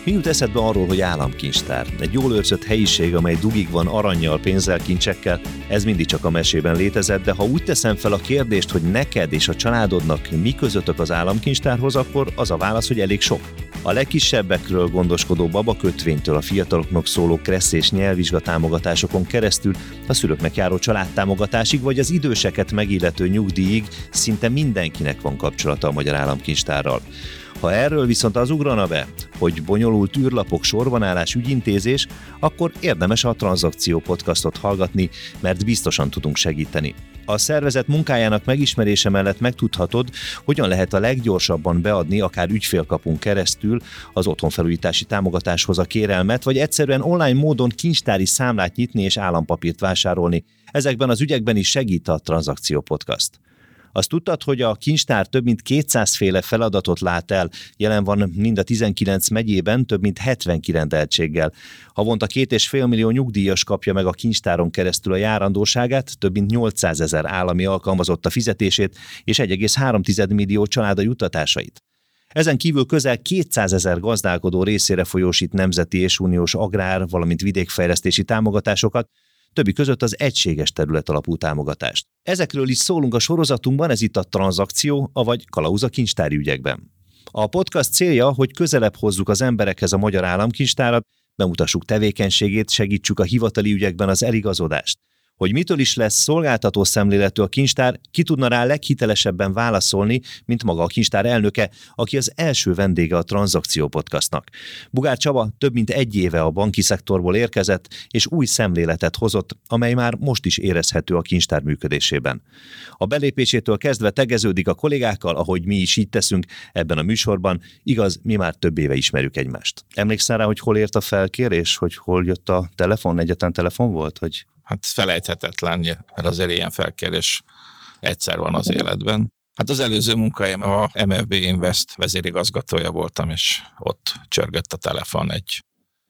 Mi jut eszedbe arról, hogy államkincstár? Egy jól őrzött helyiség, amely dugig van arannyal, pénzzel, kincsekkel, ez mindig csak a mesében létezett, de ha úgy teszem fel a kérdést, hogy neked és a családodnak mi közöttök az államkincstárhoz, akkor az a válasz, hogy elég sok. A legkisebbekről gondoskodó babakötvénytől a fiataloknak szóló kressz és nyelvvizsga támogatásokon keresztül a szülőknek járó családtámogatásig, vagy az időseket megillető nyugdíjig szinte mindenkinek van kapcsolata a magyar államkincstárral. Ha erről viszont az ugrana be, hogy bonyolult űrlapok, sorbanállás, ügyintézés, akkor érdemes a Tranzakció podcastot hallgatni, mert biztosan tudunk segíteni. A szervezet munkájának megismerése mellett megtudhatod, hogyan lehet a leggyorsabban beadni, akár ügyfélkapun keresztül az otthonfelújítási támogatáshoz a kérelmet, vagy egyszerűen online módon kincstári számlát nyitni és állampapírt vásárolni. Ezekben az ügyekben is segít a Tranzakció podcast. Azt tudtad, hogy a kincstár több mint 200 féle feladatot lát el, jelen van mind a 19 megyében, több mint 70 kirendeltséggel. Havonta 2,5 millió nyugdíjas kapja meg a kincstáron keresztül a járandóságát, több mint 800 000 állami alkalmazott a fizetését, és 1,3 millió család a juttatásait. Ezen kívül közel 200 000 gazdálkodó részére folyósít nemzeti és uniós agrár, valamint vidékfejlesztési támogatásokat, többi között az egységes területalapú támogatást. Ezekről is szólunk a sorozatunkban, ez itt a Tranzakció, avagy Kalauz a kincstári ügyekben. A podcast célja, hogy közelebb hozzuk az emberekhez a magyar államkincstárat, bemutassuk tevékenységét, segítsük a hivatali ügyekben az eligazodást. Hogy mitől is lesz szolgáltató szemléletű a kincstár, ki tudna rá leghitelesebben válaszolni, mint maga a kincstár elnöke, aki az első vendége a Tranzakció podcastnak. Bugár Csaba több mint 1 éve a banki szektorból érkezett, és új szemléletet hozott, amely már most is érezhető a kincstár működésében. A belépésétől kezdve tegeződik a kollégákkal, ahogy mi is így teszünk ebben a műsorban, igaz, mi már több éve ismerjük egymást. Emlékszel rá, hogy hol ért a felkérés, hogy hol jött a telefon, egyetlen telefon volt, hogy... Hát felejthetetlen, mert azért ilyen felkérés egyszer van az életben. Hát az előző munkahelyem a MFB Invest vezérigazgatója voltam, és ott csörgött a telefon egy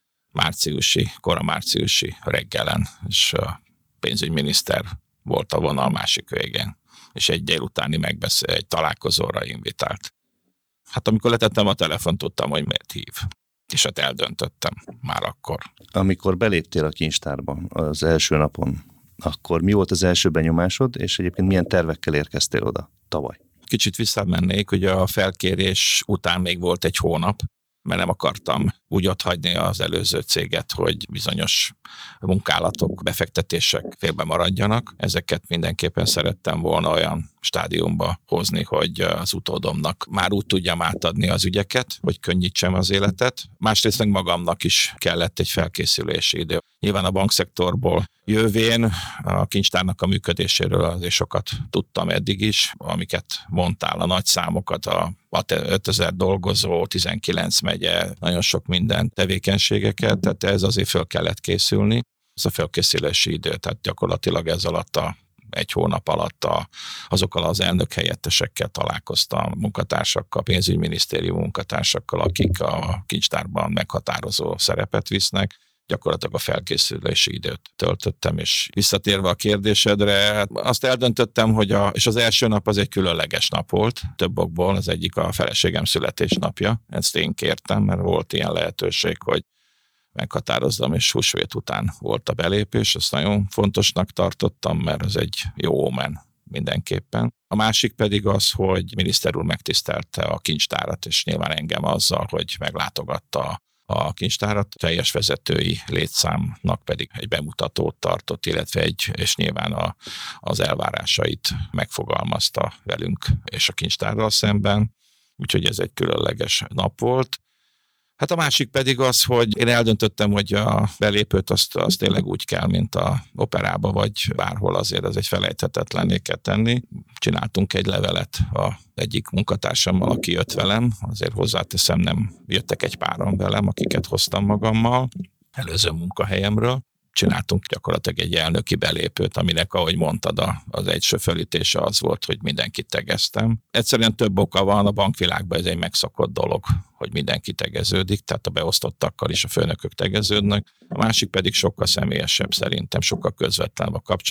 kora márciusi reggelen, és a pénzügyminiszter volt a vonal másik végén, és egy délutáni egy találkozóra invitált. Hát amikor letettem a telefont, tudtam, hogy miért hív. És hát eldöntöttem már akkor. Amikor beléptél a kincstárba az első napon, akkor mi volt az első benyomásod, és egyébként milyen tervekkel érkeztél oda tavaly? Kicsit visszamennék, ugye a felkérés után még volt egy hónap, mert nem akartam úgy otthagyni az előző céget, hogy bizonyos munkálatok, befektetések félbe maradjanak. Ezeket mindenképpen szerettem volna olyan stádiumba hozni, hogy az utódomnak már úgy tudjam átadni az ügyeket, hogy könnyítsem az életet. Másrészt meg magamnak is kellett egy felkészülési idő. Nyilván a bankszektorból jövén a kincstárnak a működéséről azért sokat tudtam eddig is, amiket mondtál, a nagy számokat, a 5000 dolgozó, 19 megye, nagyon sok minden tevékenységeket, tehát ez azért föl kellett készülni. Ez a felkészülési idő, tehát gyakorlatilag ez alatt egy hónap alatt azokkal az elnök helyettesekkel találkoztam, munkatársakkal, pénzügyminisztérium munkatársakkal, akik a kincstárban meghatározó szerepet visznek. Gyakorlatilag a felkészülési időt töltöttem, és visszatérve a kérdésedre, hát azt eldöntöttem, és az első nap az egy különleges nap volt, több okból, az egyik a feleségem születésnapja, ezt én kértem, mert volt ilyen lehetőség, hogy meghatározzam, és húsvét után volt a belépés, ezt nagyon fontosnak tartottam, mert ez egy jó ómen mindenképpen. A másik pedig az, hogy miniszter úr megtisztelte a kincstárat, és nyilván engem azzal, hogy meglátogatta a kincstárat, teljes vezetői létszámnak pedig egy bemutatót tartott, illetve és nyilván az elvárásait megfogalmazta velünk és a kincstárral szemben, úgyhogy ez egy különleges nap volt. Hát a másik pedig az, hogy én eldöntöttem, hogy a belépőt azt tényleg úgy kell, mint a operába, vagy bárhol, azért az egy felejthetetlenné kell tenni. Csináltunk egy levelet egyik munkatársammal, aki jött velem, azért hozzáteszem, nem jöttek egy páran velem, akiket hoztam magammal, előző munkahelyemről. Csináltunk gyakorlatilag egy elnöki belépőt, aminek, ahogy mondtad, az első fölítése az volt, hogy mindenkit tegeztem. Egyszerűen több oka van, a bankvilágban ez egy megszokott dolog, hogy mindenki tegeződik, tehát a beosztottakkal is a főnökök tegeződnek. A másik pedig sokkal személyesebb szerintem, sokkal közvetlenebb a kapcsolat.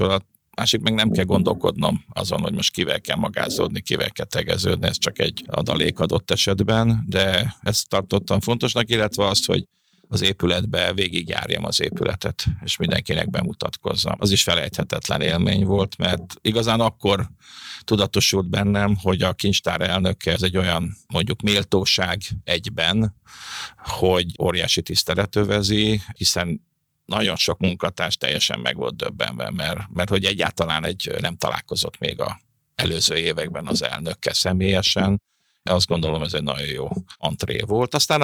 Másik meg nem kell gondolkodnom azon, hogy most kivel kell magázódni, kivel kell tegeződni, ez csak egy adalék adott esetben, de ezt tartottam fontosnak, illetve azt, hogy az épületbe végigjárjam az épületet, és mindenkinek bemutatkozzam. Az is felejthetetlen élmény volt, mert igazán akkor tudatosult bennem, hogy a kincstár elnöke ez egy olyan, mondjuk méltóság egyben, hogy óriási tisztelet övezi, hiszen nagyon sok munkatárs teljesen meg volt döbbenve, mert hogy egyáltalán nem találkozott még az előző években az elnökkel személyesen. Azt gondolom, ez egy nagyon jó antré volt. Aztán a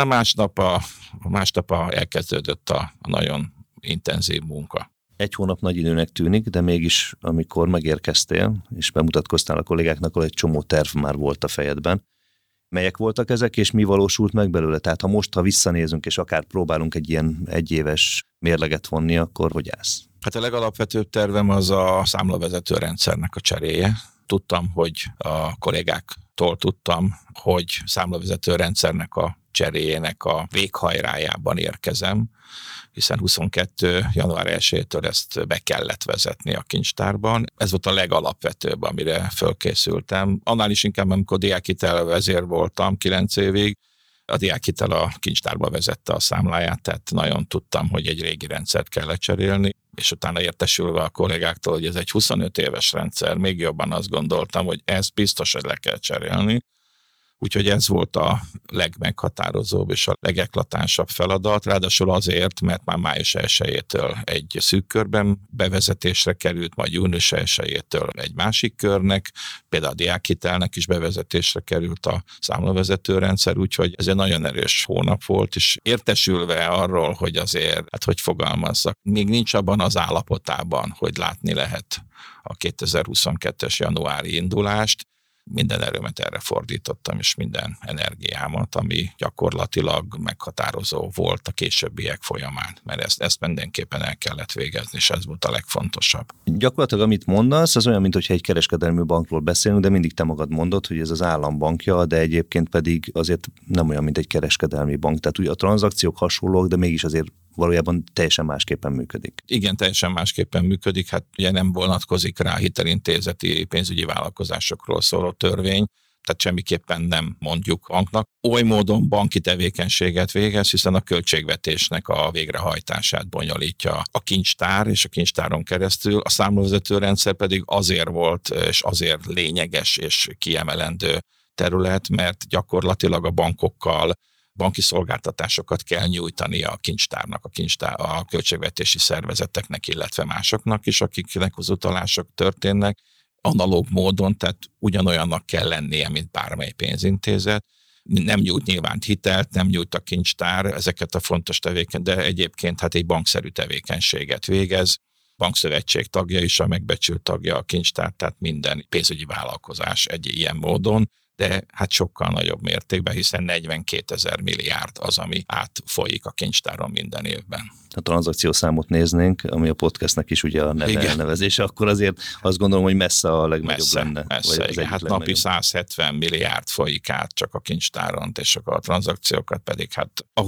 másnap elkezdődött a nagyon intenzív munka. 1 hónap nagy időnek tűnik, de mégis, amikor megérkeztél, és bemutatkoztál a kollégáknak, akkor egy csomó terv már volt a fejedben. Melyek voltak ezek, és mi valósult meg belőle? Tehát ha visszanézünk, és akár próbálunk egy ilyen egyéves mérleget vonni, akkor hogy állsz? Hát a legalapvetőbb tervem az a számlavezető rendszernek a cseréje. Tudtam, hogy a kollégáktól tudtam, hogy számlavezető rendszernek a cseréjének a véghajrájában érkezem, hiszen 22. január 1-től ezt be kellett vezetni a kincstárban. Ez volt a legalapvetőbb, amire fölkészültem. Annál is inkább, amikor diákhitel vezér voltam 9 évig, a diákhitel a kincstárba vezette a számláját, tehát nagyon tudtam, hogy egy régi rendszert kell lecserélni, és utána értesülve a kollégáktól, hogy ez egy 25 éves rendszer, még jobban azt gondoltam, hogy ez biztos, hogy le kell cserélni. Úgyhogy ez volt a legmeghatározóbb és a legeklatánsabb feladat, ráadásul azért, mert már május 1-től egy szűk körben bevezetésre került, majd június 1-től egy másik körnek, például a diákhitelnek is bevezetésre került a számlavezető rendszer, úgyhogy ez egy nagyon erős hónap volt, és értesülve arról, hogy azért, hát hogy fogalmazzak, még nincs abban az állapotában, hogy látni lehet a 2022-es januári indulást, minden erőmet erre fordítottam, és minden energiámat, ami gyakorlatilag meghatározó volt a későbbiek folyamán, mert ezt mindenképpen el kellett végezni, és ez volt a legfontosabb. Gyakorlatilag, amit mondasz, az olyan, mintha egy kereskedelmi bankról beszélünk, de mindig te magad mondod, hogy ez az állam bankja, de egyébként pedig azért nem olyan, mint egy kereskedelmi bank. Tehát ugye a tranzakciók hasonlók, de mégis azért valójában teljesen másképpen működik. Igen, teljesen másképpen működik. Hát ugye nem vonatkozik rá hitelintézeti pénzügyi vállalkozásokról szóló törvény, tehát semmiképpen nem mondjuk banknak. Oly módon banki tevékenységet végez, hiszen a költségvetésnek a végrehajtását bonyolítja a kincstár, és a kincstáron keresztül. A számlavezető rendszer pedig azért volt, és azért lényeges és kiemelendő terület, mert gyakorlatilag a bankokkal banki szolgáltatásokat kell nyújtani a kincstárnak, a költségvetési szervezeteknek, illetve másoknak is, akiknek az utalások történnek, analóg módon, tehát ugyanolyannak kell lennie, mint bármely pénzintézet. Nem nyújt nyilván hitelt, nem nyújt a kincstár ezeket a fontos tevékenységet, de egyébként hát egy bankszerű tevékenységet végez. Bankszövetség tagja is, a megbecsült tagja a kincstár, tehát minden pénzügyi vállalkozás egy ilyen módon, de hát sokkal nagyobb mértékben, hiszen 42 000 milliárd az, ami átfolyik a kincstáron minden évben. A tranzakciószámot néznénk, ami a podcastnek is ugye a elnevezése, akkor azért azt gondolom, hogy messze a legnagyobb lenne. Messze, igen. Hát napi 170 milliárd folyik át csak a kincstáron, és a tranzakciókat pedig hát a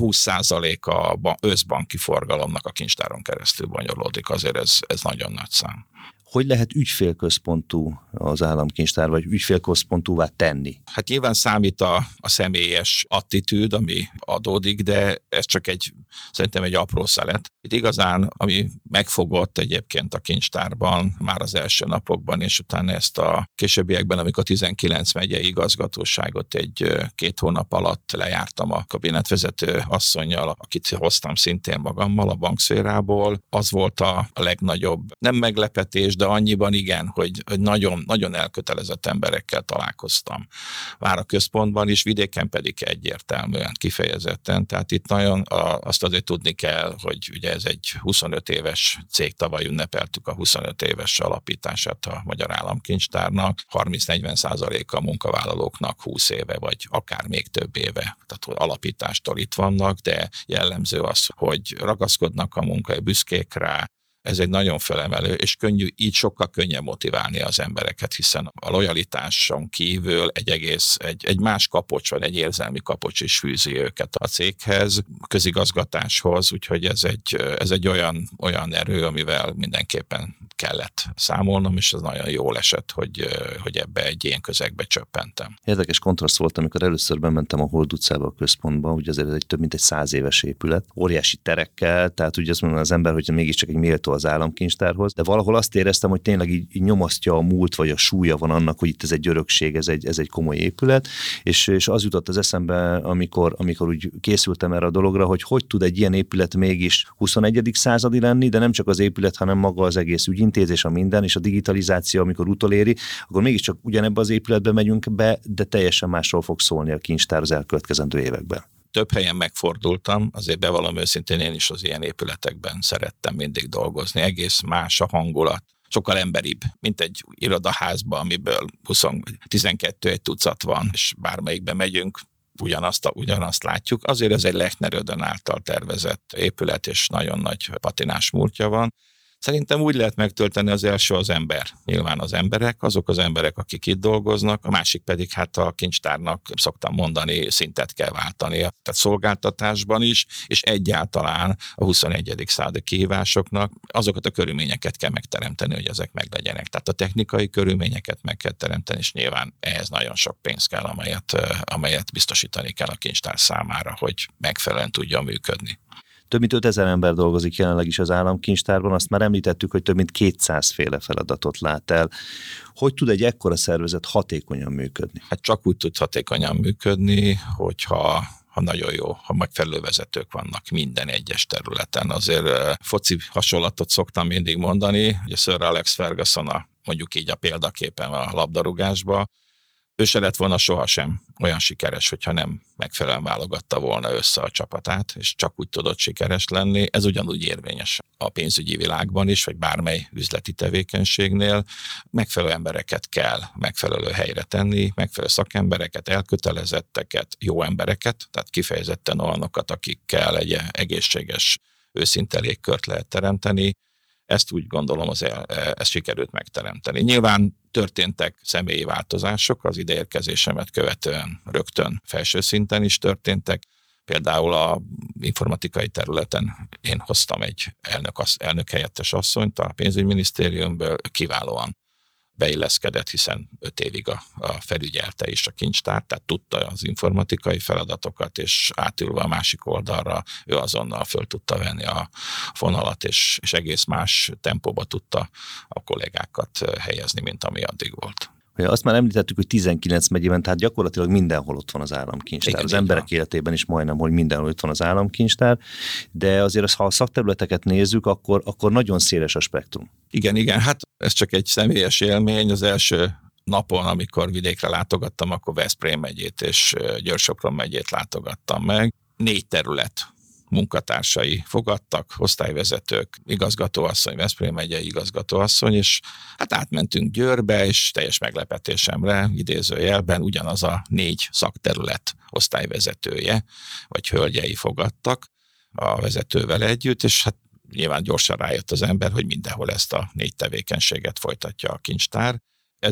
20% a összbanki forgalomnak a kincstáron keresztül bonyolódik, azért ez nagyon nagy szám. Hogy lehet ügyfélközpontú az államkincstár, vagy ügyfélközpontúvá tenni? Hát nyilván számít a személyes attitűd, ami adódik, de ez csak szerintem egy apró szelet. Itt igazán, ami megfogott egyébként a kincstárban már az első napokban, és utána ezt a későbbiekben, amikor 19 megyei igazgatóságot 2 hónap alatt lejártam a kabinetvezető asszonnyal, akit hoztam szintén magammal a bankszférából, az volt a legnagyobb, nem meglepetés, de annyiban igen, hogy nagyon, nagyon elkötelezett emberekkel találkoztam. Már a központban is, vidéken pedig egyértelműen, kifejezetten. Tehát itt nagyon azt azért tudni kell, hogy ugye ez egy 25 éves cég, tavaly ünnepeltük a 25 éves alapítását a Magyar Államkincstárnak, 30-40% a munkavállalóknak 20 éve, vagy akár még több éve. Tehát alapítástól itt vannak, de jellemző az, hogy ragaszkodnak a munkai, büszkék rá, ez egy nagyon felemelő, és könnyű, így sokkal könnyebb motiválni az embereket, hiszen a lojalitáson kívül egy más kapocs van, egy érzelmi kapocs is fűzi őket a céghez, a közigazgatáshoz, úgyhogy ez egy olyan erő, amivel mindenképpen kellett számolnom, és ez nagyon jól esett, hogy ebbe egy ilyen közegbe csöppentem. Érdekes kontraszt volt, amikor először bementem a Hold utcába, a központba, ugye ez egy több mint egy 100 éves épület, óriási terekkel, tehát ugye azt mondja az ember, hogy mégiscsak egy méltó az államkincstárhoz, de valahol azt éreztem, hogy tényleg így nyomasztja a múlt, vagy a súlya van annak, hogy itt ez egy örökség, ez egy komoly épület, és az jutott az eszembe, amikor úgy készültem erre a dologra, hogy tud egy ilyen épület mégis 21. századi lenni, de nem csak az épület, hanem maga az egész ügyintézés, a minden, és a digitalizáció, amikor utoléri, akkor mégiscsak ugyanebbe az épületbe megyünk be, de teljesen másról fog szólni a kincstár az elkövetkezendő években. Több helyen megfordultam, azért bevallom őszintén, én is az ilyen épületekben szerettem mindig dolgozni. Egész más a hangulat, sokkal emberibb, mint egy irodaházba, amiből 12 egy tucat van, és bármelyikbe megyünk, ugyanazt látjuk. Azért ez egy Lechner Ödön által tervezett épület, és nagyon nagy patinás múltja van. Szerintem úgy lehet megtölteni, az első az ember. Nyilván az emberek, azok az emberek, akik itt dolgoznak, a másik pedig hát a kincstárnak szoktam mondani, szintet kell váltani. Tehát szolgáltatásban is, és egyáltalán a 21. századi kihívásoknak azokat a körülményeket kell megteremteni, hogy ezek meglegyenek. Tehát a technikai körülményeket meg kell teremteni, és nyilván ehhez nagyon sok pénz kell, amelyet biztosítani kell a kincstár számára, hogy megfelelően tudjon működni. Több mint 5000 ember dolgozik jelenleg is az államkincstárban, azt már említettük, hogy több mint 200 féle feladatot lát el. Hogy tud egy ekkora szervezet hatékonyan működni? Hát csak úgy tud hatékonyan működni, hogyha nagyon jó, ha megfelelő vezetők vannak minden egyes területen. Azért foci hasonlatot szoktam mindig mondani, hogy a Sir Alex Ferguson mondjuk így a példaképen a labdarúgásba, ő se lett volna sohasem olyan sikeres, hogyha nem megfelelően válogatta volna össze a csapatát, és csak úgy tudott sikeres lenni. Ez ugyanúgy érvényes a pénzügyi világban is, vagy bármely üzleti tevékenységnél. Megfelelő embereket kell megfelelő helyre tenni, megfelelő szakembereket, elkötelezetteket, jó embereket, tehát kifejezetten olyanokat, akikkel egy egészséges, őszinte légkört lehet teremteni. Ezt úgy gondolom, ezt sikerült megteremteni. Nyilván történtek személyi változások, az ideérkezésemet követően rögtön felső szinten is történtek. Például a informatikai területen én hoztam egy elnök helyettes asszonyt a pénzügyminisztériumből, kiválóan beilleszkedett, hiszen 5 évig a felügyelte is a kincstárt, tehát tudta az informatikai feladatokat, és átülve a másik oldalra ő azonnal föl tudta venni a fonalat, és egész más tempóba tudta a kollégákat helyezni, mint ami addig volt. Azt már említettük, hogy 19 megyében, tehát gyakorlatilag mindenhol ott van az államkincstár. Igen, az emberek életében is majdnem, hogy mindenhol ott van az államkincstár, de azért, ha a szakterületeket nézzük, akkor nagyon széles a spektrum. Igen, hát ez csak egy személyes élmény. Az első napon, amikor vidékre látogattam, akkor Veszprém megyét és Győr-Sopron megyét látogattam meg. 4 terület munkatársai fogadtak, osztályvezetők, igazgatóasszony, Veszprém megyei igazgatóasszony, és hát átmentünk Győrbe, és teljes meglepetésemre, idézőjelben ugyanaz a 4 szakterület osztályvezetője, vagy hölgyei fogadtak a vezetővel együtt, és hát nyilván gyorsan rájött az ember, hogy mindenhol ezt a 4 tevékenységet folytatja a kincstár.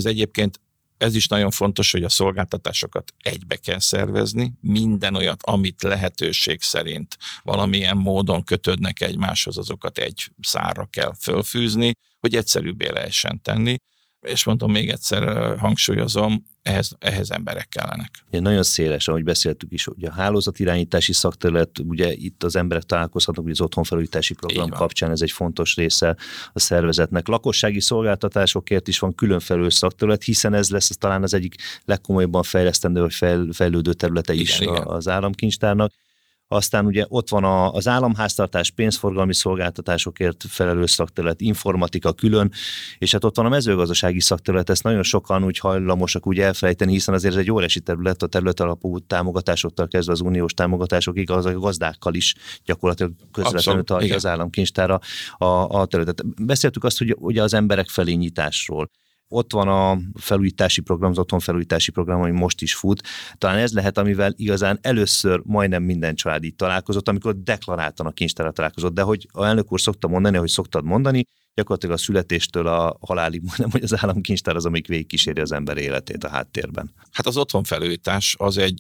Ez is nagyon fontos, hogy a szolgáltatásokat egybe kell szervezni, minden olyat, amit lehetőség szerint valamilyen módon kötődnek egymáshoz, azokat egy szárra kell fölfűzni, hogy egyszerűbbé lehessen tenni. És mondom, még egyszer hangsúlyozom, ehhez emberek kellenek. Ugye nagyon széles, ahogy beszéltük is, ugye a hálózatirányítási szakterület, ugye itt az emberek találkozhatnak, ugye az otthonfelújítási program kapcsán ez egy fontos része a szervezetnek. Lakossági szolgáltatásokért is van külön felelős szakterület, hiszen ez lesz talán az egyik legkomolyabban fejlesztendő vagy fejlődő területe is az államkincstárnak. Aztán ugye ott van az államháztartás, pénzforgalmi szolgáltatásokért felelős szakterület, informatika külön, és hát ott van a mezőgazdasági szakterület, ezt nagyon sokan úgy hajlamosak úgy elfelejteni, hiszen azért ez egy óriási terület, a terület alapú támogatásoktól kezdve az uniós támogatásokig, az a gazdákkal is gyakorlatilag közvetlenül tartja az államkincstára a területet. Beszéltük azt, hogy ugye az emberek felé nyitásról. Ott van a felújítási program, az otthonfelújítási program, ami most is fut. Talán ez lehet, amivel igazán először majdnem minden család így találkozott, amikor deklaráltan a kincstárral találkozott. De hogy a elnök úr szokta mondani, hogy szoktad mondani, gyakorlatilag a születéstől a halálig mondom, hogy az államkincstár az, amik végigkíséri az ember életét a háttérben. Hát az otthonfelújítás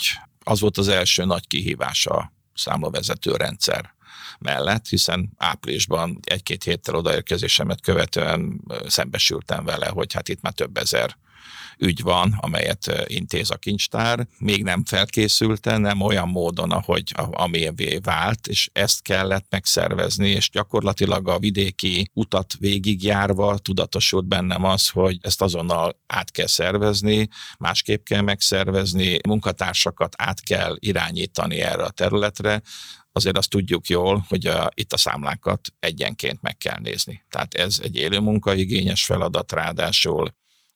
az volt az első nagy kihívás a számlavezető rendszer mellett, hiszen áprilisban 1-2 héttel odaérkezésemet követően szembesültem vele, hogy hát itt már több ezer ügy van, amelyet intéz a kincstár. Még nem felkészülten, nem olyan módon, amilyenvé vált, és ezt kellett megszervezni, és gyakorlatilag a vidéki utat végigjárva tudatosult bennem az, hogy ezt azonnal át kell szervezni, másképp kell megszervezni, munkatársakat át kell irányítani erre a területre. Azért azt tudjuk jól, hogy itt a számlákat egyenként meg kell nézni. Tehát ez egy élő munkaigényes feladat, ráadásul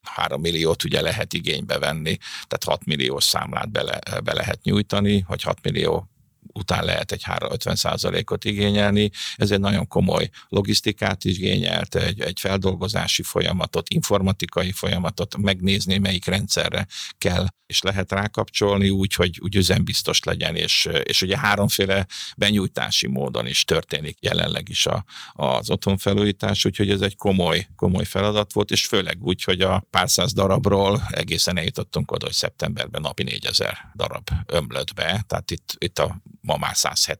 3 milliót ugye lehet igénybe venni, tehát 6 milliós számlát be lehet nyújtani, hogy 6 millió után lehet egy 50%-ot igényelni. Ez egy nagyon komoly logisztikát igényelt, egy feldolgozási folyamatot, informatikai folyamatot, megnézni, melyik rendszerre kell és lehet rákapcsolni úgy, hogy úgy üzembiztos legyen, és ugye 3-féle benyújtási módon is történik jelenleg is az otthonfelújítás, úgyhogy ez egy komoly feladat volt, és főleg úgy, hogy a pár száz darabról egészen eljutottunk oda, hogy szeptemberben napi 4000 darab ömlött be, tehát itt ma már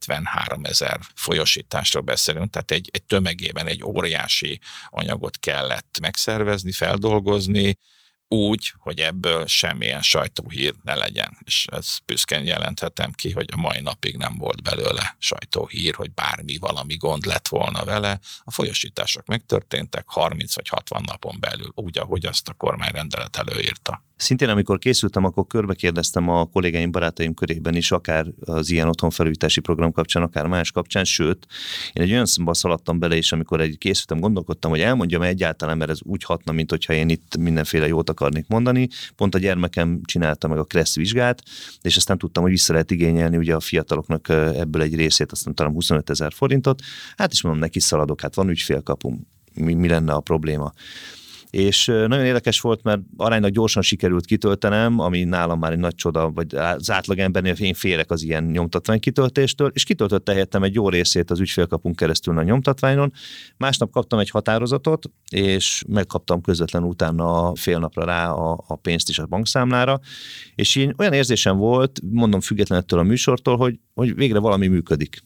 173 000 folyosításról beszélünk, tehát egy tömegében egy óriási anyagot kellett megszervezni, feldolgozni, úgy, hogy ebből semmilyen sajtóhír ne legyen. És ezt büszkén jelenthetem ki, hogy a mai napig nem volt belőle sajtóhír, hogy valami gond lett volna vele. A folyosítások megtörténtek 30 vagy 60 napon belül, úgy, ahogy azt a kormányrendelet előírta. Szintén, amikor készültem, akkor körbe kérdeztem a kollégáim, barátaim körében is, akár az ilyen otthonfelújítási program kapcsán, akár más kapcsán, sőt, én egy olyan szomba szaladtam bele, és amikor készültem, gondolkodtam, hogy elmondjam egyáltalán, mert ez úgy hatna, mint hogyha én itt mindenféle jót akarnék mondani. Pont a gyermekem csinálta meg a KRESZ vizsgát, és aztán tudtam, hogy vissza lehet igényelni ugye a fiataloknak ebből egy részét, aztán talán 25 000 forintot. Hát is mondom, neki szaladok, hát van ügyfélkapum, mi lenne a probléma. És nagyon érdekes volt, mert aránylag gyorsan sikerült kitöltenem, ami nálam már egy nagy csoda, vagy az átlagembernél én félek az ilyen nyomtatvány kitöltéstől, és kitöltötte helyettem egy jó részét az ügyfélkapunk keresztül a nyomtatványon. Másnap kaptam egy határozatot, és megkaptam közvetlenül utána fél napra rá a pénzt is a bankszámlára, és így olyan érzésem volt, mondom függetlenül ettől a műsortól, hogy végre valami működik.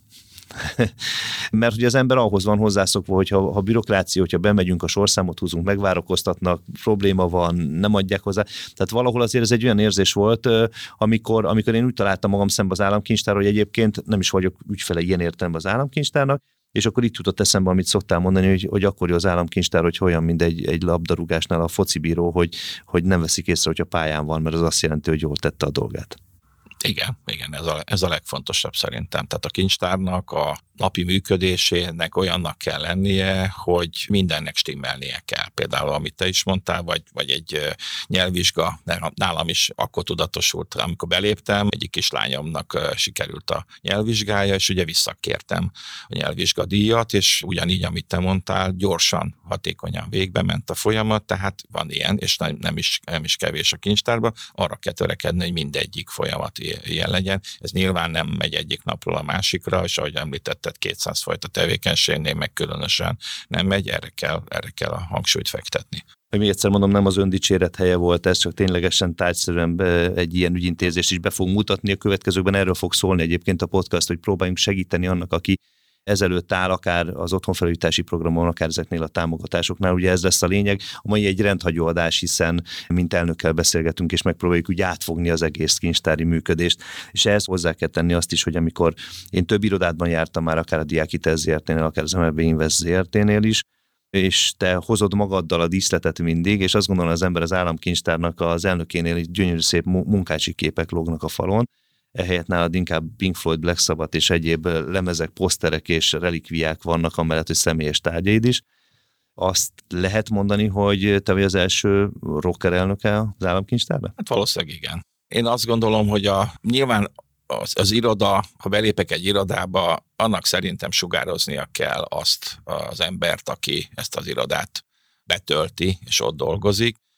Mert ugye az ember ahhoz van hozzászokva, hogy ha bürokrácia, hogyha bemegyünk, a sorszámot húzunk, megvárakoztatnak, probléma van, nem adják hozzá. Tehát valahol azért ez egy olyan érzés volt, amikor én úgy találtam magam szembe az államkincstárral, hogy egyébként nem is vagyok ügyfele ilyen értelemben az államkincstárnak, és akkor itt jutott eszembe, amit szoktál mondani, hogy akkor jó az államkincstár, hogy olyan, mint egy labdarúgásnál a focibíró, hogy nem veszik észre, hogy a pályán van, mert az azt jelenti, hogy jól tette a dolgát. Igen, ez a legfontosabb szerintem. Tehát a kincstárnak a napi működésének olyannak kell lennie, hogy mindennek stimmelnie kell. Például, amit te is mondtál, vagy egy nyelvvizsga, nálam is akkor tudatosult, amikor beléptem, egyik kislányomnak sikerült a nyelvvizsgája, és ugye visszakértem a nyelvvizsgadíjat, és ugyanígy, amit te mondtál, gyorsan, hatékonyan végbe ment a folyamat, tehát van ilyen, és nem is kevés a kincstárban, arra kell törekedni, hogy mindegyik folyamat ilyen legyen. Ez nyilván nem megy egyik napról a másikra, és ahogy említetted, 200 fajta tevékenységnél meg különösen nem megy, erre kell a hangsúlyt fektetni. Még egyszer mondom, nem az öndicséret helye volt ez, csak ténylegesen tárgyszerűen egy ilyen ügyintézést is be fog mutatni. A következőkben erről fog szólni egyébként a podcast, hogy próbáljunk segíteni annak, aki ezelőtt áll, akár az otthonfelújítási programon, akár ezeknél a támogatásoknál. Ugye ez lesz a lényeg. A mai egy rendhagyó adás, hiszen mint elnökkel beszélgetünk, és megpróbáljuk úgy átfogni az egész kincstári működést. És ehhez hozzá kell tenni azt is, hogy amikor én több irodádban jártam már, akár a Diákhitel ZRT-nél, akár az MLB Invest ZRT-nél is, és te hozod magaddal a díszletet mindig, és azt gondolom, az ember az államkincstárnak az elnökénél egy gyönyörű szép munkácsi képek lógnak a falon. Ehelyett nálad inkább Pink Floyd, Black Sabbath és egyéb lemezek, poszterek és relikviák vannak, amellett, hogy személyes tárgyaid is. Azt lehet mondani, hogy te vagy az első rocker elnöke az államkincstárban? Hát valószínűleg igen. Én azt gondolom, hogy nyilván az iroda, ha belépek egy irodába, annak szerintem sugároznia kell azt az embert, aki ezt az irodát betölti és ott dolgozik.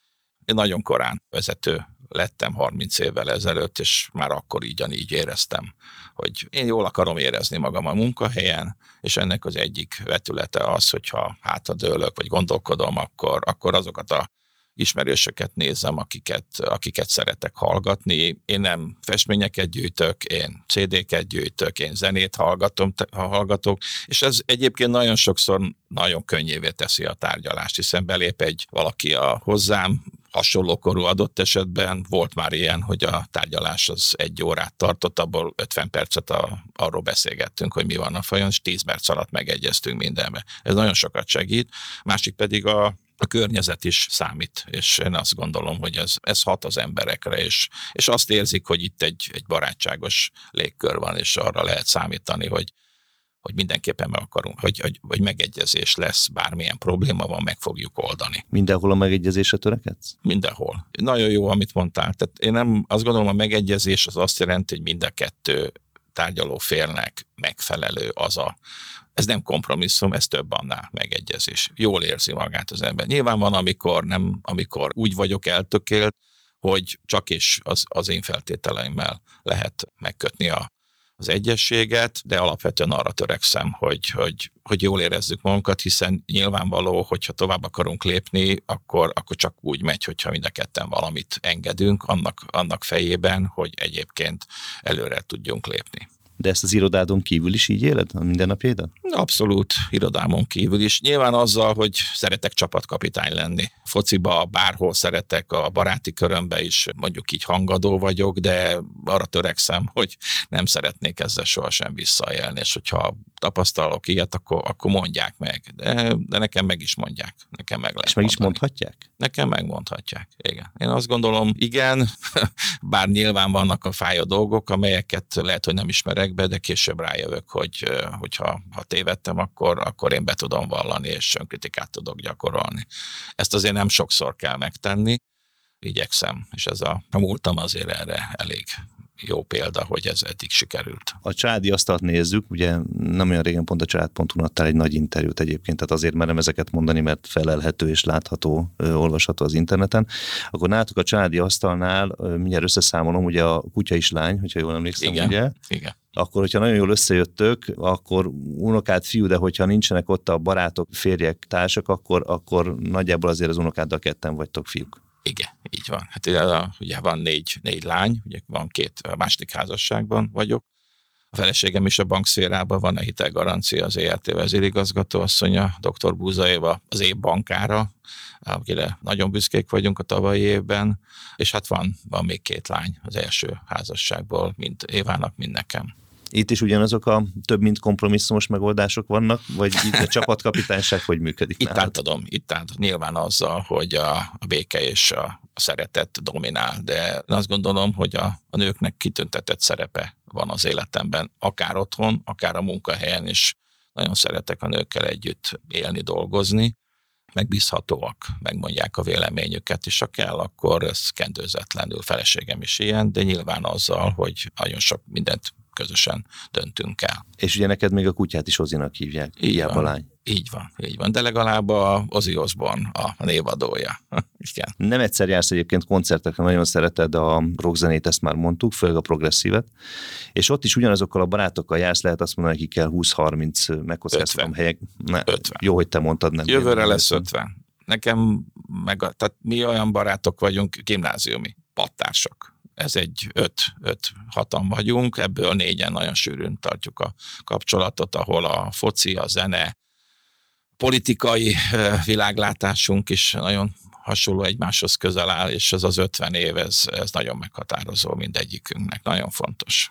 Én nagyon korán vezető lettem 30 évvel ezelőtt, és már akkor így éreztem, hogy én jól akarom érezni magam a munkahelyen, és ennek az egyik vetülete az, hogyha hátradőlök, vagy gondolkodom, akkor azokat a ismerősöket nézem, akiket szeretek hallgatni. Én nem festményeket gyűjtök, én CD-ket gyűjtök, én zenét hallgatok, és ez egyébként nagyon sokszor nagyon könnyévé teszi a tárgyalást, hiszen belép valaki hozzám, hasonló korú adott esetben volt már ilyen, hogy a tárgyalás az 1 órát tartott, abból 50 percet arról beszélgettünk, hogy mi van a fajon, és 10 perc alatt megegyeztünk mindenbe. Ez nagyon sokat segít. Másik pedig a környezet is számít, és én azt gondolom, hogy ez hat az emberekre, és azt érzik, hogy itt egy barátságos légkör van, és arra lehet számítani, hogy mindenképpen meg akarunk, hogy megegyezés lesz, bármilyen probléma van, meg fogjuk oldani. Mindenhol a megegyezésre törekedsz? Mindenhol. Nagyon jó, amit mondtál. Tehát én nem azt gondolom, a megegyezés az azt jelenti, hogy mind a kettő tárgyaló félnek megfelelő ez nem kompromisszum, ez több annál megegyezés. Jól érzi magát az ember. Nyilván van, amikor úgy vagyok eltökélt, hogy csak is az én feltételeimmel lehet megkötni az egyességet, de alapvetően arra törekszem, hogy jól érezzük magunkat, hiszen nyilvánvaló, hogyha tovább akarunk lépni, akkor csak úgy megy, hogyha mind a ketten valamit engedünk annak fejében, hogy egyébként előre tudjunk lépni. De ezt az irodádon kívül is így éled a mindennapjaidat? Abszolút, irodámon kívül is. Nyilván azzal, hogy szeretek csapatkapitány lenni. Fociba bárhol szeretek, a baráti körömbe is mondjuk így hangadó vagyok, de arra törekszem, hogy nem szeretnék ezzel sohasem visszaélni, és hogyha tapasztalok ilyet, akkor mondják meg. De nekem meg is mondják. Nekem meg lehet és meg mondani. Is mondhatják? Nekem megmondhatják, igen. Én azt gondolom, igen, bár nyilván vannak a fájó dolgok, amelyeket lehet, hogy nem ismerek be, de később rájövök, hogyha tévedtem, akkor én be tudom vallani, és önkritikát tudok gyakorolni. Ezt azért nem sokszor kell megtenni, igyekszem, és ez a múltam azért erre elég jó példa, hogy ez eddig sikerült. A családi asztalt nézzük, ugye nem olyan régen pont a család.hu-n adtál egy nagy interjút egyébként, tehát azért merem ezeket mondani, mert felelhető és látható, olvasható az interneten. Akkor nálatok a családi asztalnál, mindjárt összeszámolom, ugye a kutya is lány, hogyha jól emlékszem, igen, ugye? Igen. Akkor, hogyha nagyon jól összejöttök, akkor unokát fiú, de hogyha nincsenek ott a barátok, férjek, társak, akkor nagyjából azért az unokáddal ketten vagytok fiúk. Igen, így van. Hát ugye van négy lány, ugye van 2, a második házasságban vagyok. A feleségem is a bankszférában van, a hitelgarancia, az ERT vezérigazgató asszonya, dr. Búza Éva az év bankára, akire nagyon büszkék vagyunk a tavalyi évben, és hát van még 2 lány az első házasságból, mind Évának, mind nekem. Itt is ugyanazok a több mint kompromisszumos megoldások vannak, vagy itt a csapatkapitányság hogy működik? Itt átadom, nyilván azzal, hogy a béke és a szeretet dominál, de én azt gondolom, hogy a nőknek kitüntetett szerepe van az életemben, akár otthon, akár a munkahelyen is. Nagyon szeretek a nőkkel együtt élni, dolgozni, megbízhatóak, megmondják a véleményüket, és ha kell, akkor ez kendőzetlenül, feleségem is ilyen, de nyilván azzal, hogy nagyon sok mindent közösen döntünk el. És ugye neked még a kutyát is Ozinak hívják, hiába lány. Így van. De legalább a Ozzy Osbourne a névadója. Igen. Nem egyszer jársz egyébként koncertekre, nagyon szereted a rockzenét, ezt már mondtuk, főleg a progresszívet, és ott is ugyanazokkal a barátokkal jársz, lehet azt mondani, hogy kell 20-30 megkockáztatom helyek. 50. Jó, hogy te mondtad, nem. Jövőre lesz 50. Nekem tehát mi olyan barátok vagyunk, gimnáziumi pattársak. Ez egy 5-6-an vagyunk, ebből 4-en nagyon sűrűn tartjuk a kapcsolatot, ahol a foci, a zene, politikai világlátásunk is nagyon hasonló, egymáshoz közel áll, és ez az 50 év, ez nagyon meghatározó mindegyikünknek. Nagyon fontos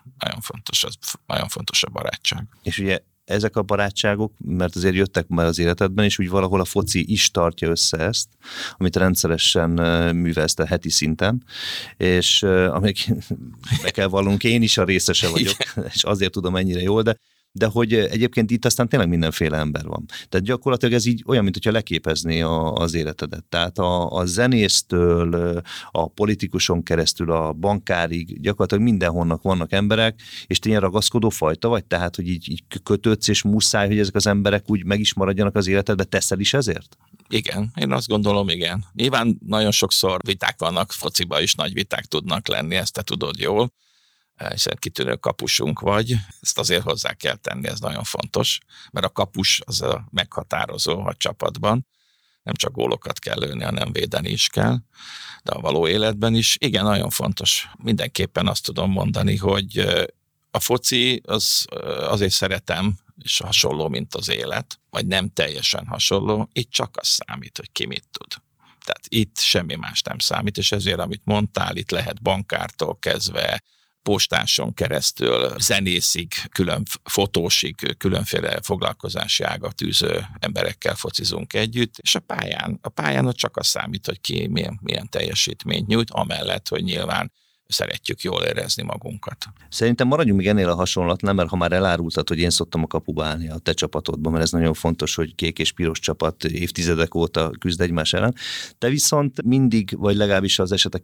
a barátság. És ugye ezek a barátságok, mert azért jöttek már az életedben, és úgy valahol a foci is tartja össze ezt, amit rendszeresen művelsz a heti szinten, és amíg be kell vallunk, én is a részese vagyok, és azért tudom ennyire jól, de hogy egyébként itt aztán tényleg mindenféle ember van. Tehát gyakorlatilag ez így olyan, mintha leképezné az életedet. Tehát a zenésztől, a politikuson keresztül, a bankárig, gyakorlatilag mindenhonnak vannak emberek, és te ilyen ragaszkodó fajta vagy? Tehát, hogy így kötődsz, és muszáj, hogy ezek az emberek úgy meg is maradjanak az életedbe, teszel is ezért? Igen, én azt gondolom, igen. Nyilván nagyon sokszor viták vannak, fociban is nagy viták tudnak lenni, ezt te tudod jól, hiszen kitűnő kapusunk vagy, ezt azért hozzá kell tenni, ez nagyon fontos, mert a kapus az a meghatározó a csapatban, nem csak gólokat kell lőni, hanem védeni is kell, de a való életben is. Igen, nagyon fontos. Mindenképpen azt tudom mondani, hogy a foci azért szeretem, és hasonló, mint az élet, vagy nem teljesen hasonló, itt csak az számít, hogy ki mit tud. Tehát itt semmi más nem számít, és ezért, amit mondtál, itt lehet bankártól kezdve, postáson keresztül, zenészig, külön fotósig, különféle foglalkozási ágat űző emberekkel focizunk együtt, és a pályán ott csak az számít, hogy ki milyen teljesítményt nyújt, amellett, hogy nyilván szeretjük jól érezni magunkat. Szerintem maradjunk még ennél a hasonlatnál, mert ha már elárultad, hogy én szoktam a kapuba állni a te csapatodban, mert ez nagyon fontos, hogy kék és piros csapat évtizedek óta küzd egymás ellen. Te viszont mindig, vagy legalábbis az esetek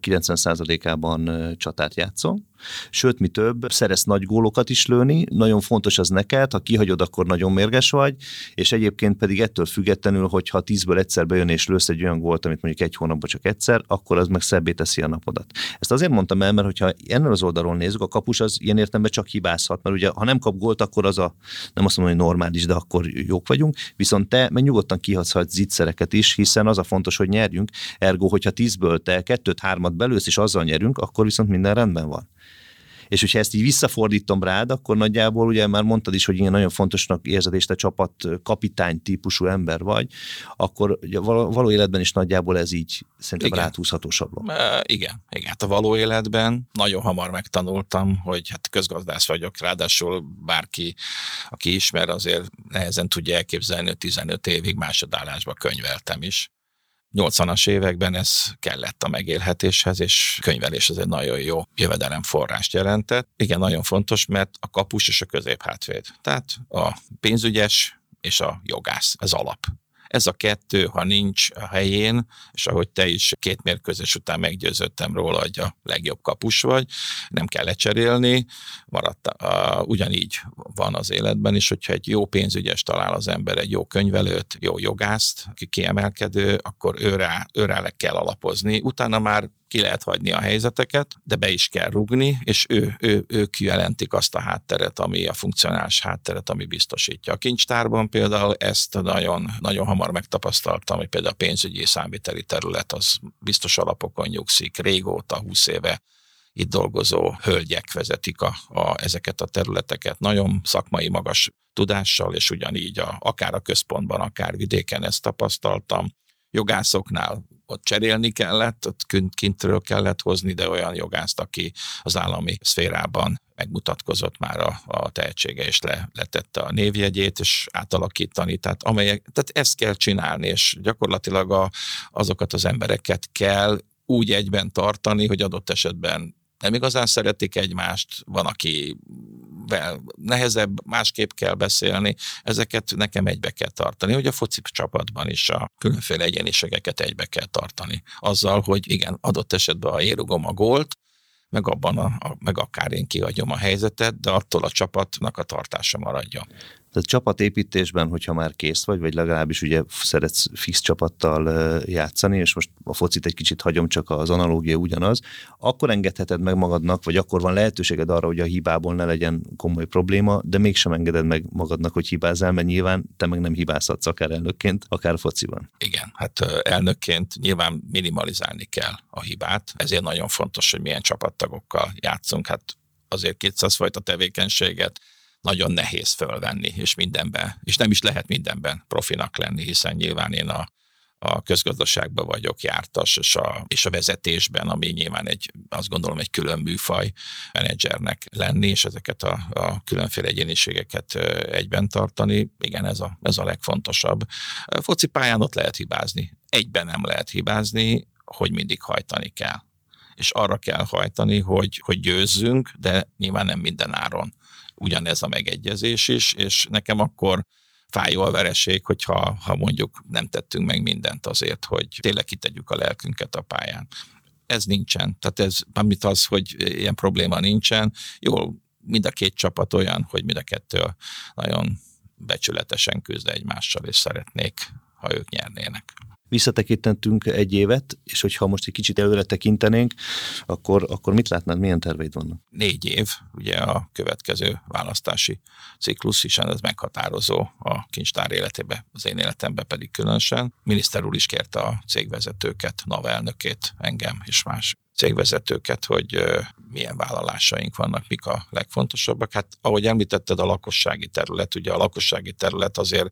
90%-ában csatát játszol, sőt, mi több, szerez nagy gólokat is lőni, nagyon fontos az neked, ha kihagyod, akkor nagyon mérges vagy, és egyébként pedig ettől függetlenül, hogyha 10-ből egyszer bejön és lősz egy olyan gólt, amit mondjuk egy hónapban csak egyszer, akkor az meg szebbé teszi a napodat. Ezt azért mondtam el, mert hogyha ennél az oldalról nézzük, a kapus az ilyen értelemben csak hibázhat, mert ugye ha nem kap gólt, akkor az nem azt mondom, hogy normális, de akkor jók vagyunk, viszont te meg nyugodtan kihatsz zicsereket is, hiszen az a fontos, hogy nyerjünk, ergo, hogyha 10-ből te 2-3-at belősz, és azzal nyerünk, akkor viszont minden rendben van. És hogyha ezt így visszafordítom rád, akkor nagyjából ugye már mondtad is, hogy ilyen nagyon fontosnak érzed, és te csapat kapitány típusú ember vagy, akkor ugye való életben is nagyjából ez így szerintem ráthúzható sablon. Igen. Hát a való életben nagyon hamar megtanultam, hogy hát közgazdász vagyok, ráadásul bárki, aki ismer, azért nehezen tudja elképzelni, hogy 15 évig másodállásba könyveltem is. 80-as években ez kellett a megélhetéshez, és könyvelés ez egy nagyon jó jövedelemforrást jelentett. Igen, nagyon fontos, mert a kapus és a középhátvéd. Tehát a pénzügyes és a jogász, ez alap. Ez a kettő, ha nincs a helyén, és ahogy te is 2 mérkőzés után meggyőződtem róla, hogy a legjobb kapus vagy, nem kell lecserélni, ugyanígy van az életben is, hogyha egy jó pénzügyes talál az ember, egy jó könyvelőt, jó jogászt, aki kiemelkedő, akkor őrá kell alapozni, utána már ki lehet hagyni a helyzeteket, de be is kell rugni, és ők jelentik azt a hátteret, ami a funkcionális hátteret, ami biztosítja. A kincstárban például ezt nagyon, nagyon hamar megtapasztaltam, hogy például a pénzügyi számviteli terület az biztos alapokon nyugszik, régóta, 20 éve itt dolgozó hölgyek vezetik ezeket a területeket, nagyon szakmai magas tudással, és ugyanígy akár a központban, akár vidéken ezt tapasztaltam. Jogászoknál ott cserélni kellett, ott kintről kellett hozni, de olyan jogászt, aki az állami szférában megmutatkozott már a tehetsége, és letette a névjegyét, és átalakítani. Tehát ezt kell csinálni, és gyakorlatilag azokat az embereket kell úgy egyben tartani, hogy adott esetben nem igazán szeretik egymást, van, akivel nehezebb, másképp kell beszélni, ezeket nekem egybe kell tartani, hogy a foci csapatban is a különféle egyéniségeket egybe kell tartani. Azzal, hogy igen, adott esetben ha érugom a gólt, meg abban meg akár én kihagyom a helyzetet, de attól a csapatnak a tartása maradjon. Tehát csapatépítésben, hogyha már kész vagy legalábbis ugye szeretsz fix csapattal játszani, és most a focit egy kicsit hagyom, csak az analógia ugyanaz, akkor engedheted meg magadnak, vagy akkor van lehetőséged arra, hogy a hibából ne legyen komoly probléma, de mégsem engeded meg magadnak, hogy hibázzál, mert nyilván te meg nem hibázhatsz akár elnökként, akár fociban. Igen, hát elnökként nyilván minimalizálni kell a hibát, ezért nagyon fontos, hogy milyen csapattagokkal játszunk, hát azért 200 fajta tevékenységet nagyon nehéz fölvenni, és mindenben, és nem is lehet mindenben profinak lenni, hiszen nyilván én a közgazdaságban vagyok jártas, és a vezetésben, ami nyilván azt gondolom egy külön műfaj menedzsernek lenni, és ezeket a különféle egyéniségeket egyben tartani. Igen, ez a legfontosabb. A focipályán ott lehet hibázni. Egyben nem lehet hibázni, hogy mindig hajtani kell. És arra kell hajtani, hogy győzzünk, de nyilván nem minden áron. Ugyanez a megegyezés is, és nekem akkor fájó a vereség, hogyha mondjuk nem tettünk meg mindent azért, hogy tényleg kitegyük a lelkünket a pályán. Ez nincsen. Tehát ez, amit az, hogy ilyen probléma nincsen, jól, mind a két csapat olyan, hogy mind a kettő nagyon becsületesen küzd egymással, és szeretnék ha ők nyernének. Visszatekintentünk egy évet, és hogyha most egy kicsit előre tekintenénk, akkor mit látnád, milyen terveid vannak? 4 év, ugye a következő választási ciklus, hiszen ez meghatározó a kincstár életébe, az én életemben pedig különösen. Miniszter úr is kérte a cégvezetőket, NAV elnökét, engem és más cégvezetőket, hogy milyen vállalásaink vannak, mik a legfontosabbak. Hát ahogy említetted, a lakossági terület, ugye a lakossági terület azért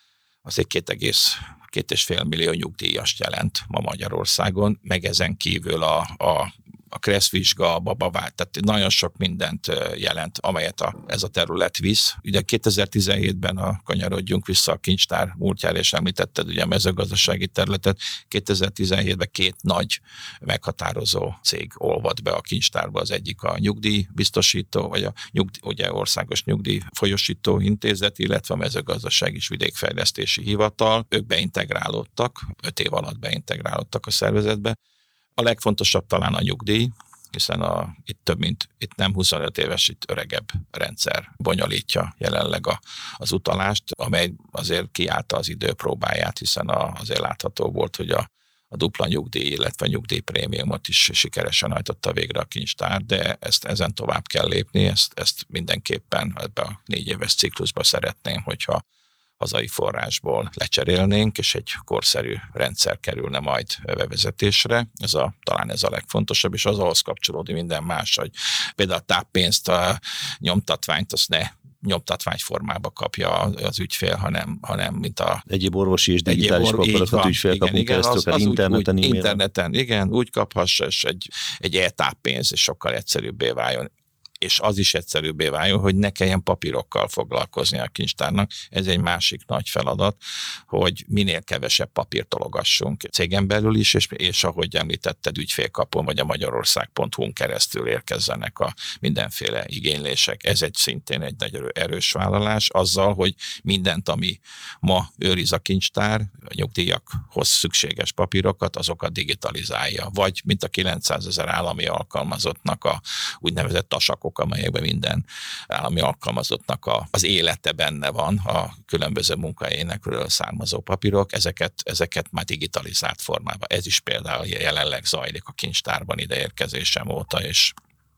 2,5 millió nyugdíjast jelent ma Magyarországon, meg ezen kívül a kresszvizsga, a babavár, tehát nagyon sok mindent jelent, amelyet ez a terület visz. Ugye 2017-ben kanyarodjunk vissza a kincstár múltjára, és említetted ugye a mezőgazdasági területet. 2017-ben 2 nagy meghatározó cég olvadt be a kincstárba, az egyik a nyugdíjbiztosító, vagy ugye országos nyugdíjfolyosító intézet, illetve a mezőgazdasági és vidékfejlesztési hivatal. Ők beintegrálódtak, 5 év alatt beintegrálódtak a szervezetbe. A legfontosabb talán a nyugdíj, hiszen itt nem 25 éves, itt öregebb rendszer bonyolítja jelenleg az utalást, amely azért kiállta az idő próbáját, hiszen azért látható volt, hogy a dupla nyugdíj, illetve nyugdíjprémiumot is sikeresen hajtotta végre a kincstár, de ezen tovább kell lépni, ezt mindenképpen ebbe a 4 éves ciklusba szeretném, hogyha hazai forrásból lecserélnénk, és egy korszerű rendszer kerülne majd bevezetésre. Talán ez a legfontosabb, és az ahhoz kapcsolódik minden más, hogy például a táppénzt, a nyomtatványt, azt ne nyomtatvány formába kapja az ügyfél, hanem mint egyéb orvosi és digitális papírokat ügyfélkapunk keresztül, akár interneten, interneten, igen, úgy kaphassa, és egy e-táppénz, és sokkal egyszerűbbé váljon. És az is egyszerűbbé váljon, hogy ne kelljen papírokkal foglalkozni a kincstárnak. Ez egy másik nagy feladat, hogy minél kevesebb papírt tologassunk cégen belül is, és ahogy említetted, ügyfélkapon vagy a magyarország.hu-n keresztül érkezzenek a mindenféle igénylések. Ez szintén egy nagyon erős vállalás, azzal, hogy mindent, ami ma őriz a kincstár, a nyugdíjakhoz szükséges papírokat, azokat digitalizálja. Vagy mint a 900 000 állami alkalmazottnak a úgynevezett tasakok, amelyekben minden állami alkalmazottnak az élete benne van, a különböző munkahelyénekről származó papírok, ezeket már digitalizált formában. Ez is például jelenleg zajlik a kincstárban ideérkezésem óta, és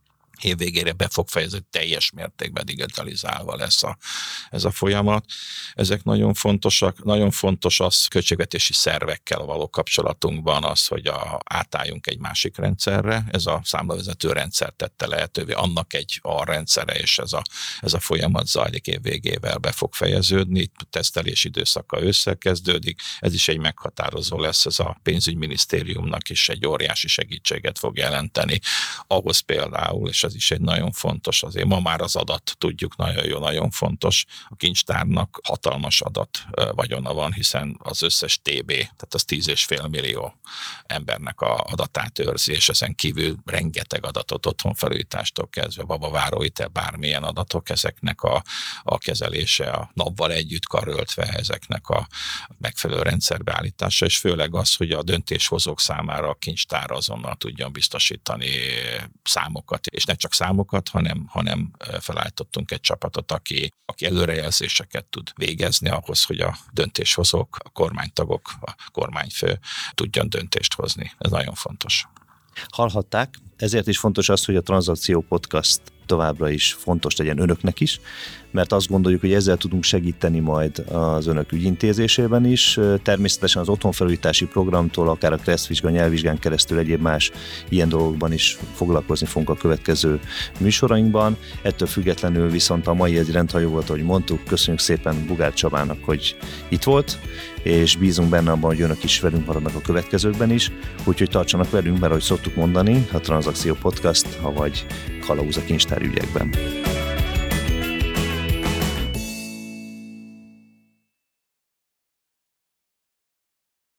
év végére be fog fejezni, teljes mértékben digitalizálva lesz ez a folyamat. Ezek nagyon fontosak. Nagyon fontos az költségvetési szervekkel való kapcsolatunkban az, hogy átálljunk egy másik rendszerre. Ez a számlavezető rendszer tette lehetővé, annak egy alrendszere, és ez a folyamat zajlik, év végével be fog fejeződni. Itt tesztelés időszaka összekezdődik. Ez is egy meghatározó lesz, ez a pénzügyminisztériumnak is egy óriási segítséget fog jelenteni. Ahhoz például, és ez is egy nagyon fontos, azért ma már az adat, tudjuk, nagyon jó, nagyon fontos. A kincstárnak hatalmas adat vagyona van, hiszen az összes TB, tehát az 10,5 millió embernek a adatát őrzi, és ezen kívül rengeteg adatot, otthonfelújítástól kezdve, babaváróhitel, bármilyen adatok, ezeknek a kezelése, a NAV-val együtt karöltve, ezeknek a megfelelő rendszerbeállítása, és főleg az, hogy a döntéshozók számára a kincstár azonnal tudjon biztosítani számokat, és ne csak számokat, hanem felállítottunk egy csapatot, aki előrejelzéseket tud végezni ahhoz, hogy a döntéshozók, a kormánytagok, a kormányfő tudjon döntést hozni. Ez nagyon fontos. Hallhatták, ezért is fontos az, hogy a Tranzakció Podcast továbbra is fontos legyen önöknek is, mert azt gondoljuk, hogy ezzel tudunk segíteni majd az önök ügyintézésében is. Természetesen az otthonfelújítási programtól, akár a kresszvizsga, nyelvvizsgán keresztül egyéb más ilyen dolgokban is foglalkozni fogunk a következő műsorainkban. Ettől függetlenül viszont a mai egy rendhajó volt, ahogy mondtuk. Köszönjük szépen Bugár Csabának, hogy itt volt, és bízunk benne abban, hogy önök is velünk maradnak a következőkben is. Úgyhogy tartsanak velünk, mert ahogy szoktuk mondani, a Tranzakció Podcast, avagy kalauz a kincstár ügyekben.